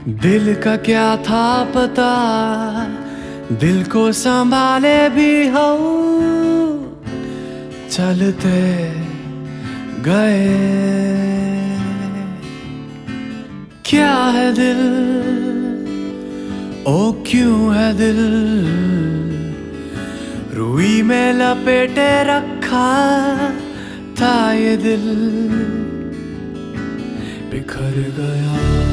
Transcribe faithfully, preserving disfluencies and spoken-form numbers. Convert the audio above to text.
दिल का क्या था पता, दिल को संभाले भी हो, चलते गए। क्या है दिल, ओ क्यों है दिल, रुई में लपेटे रखा था ये दिल, बिखर गया।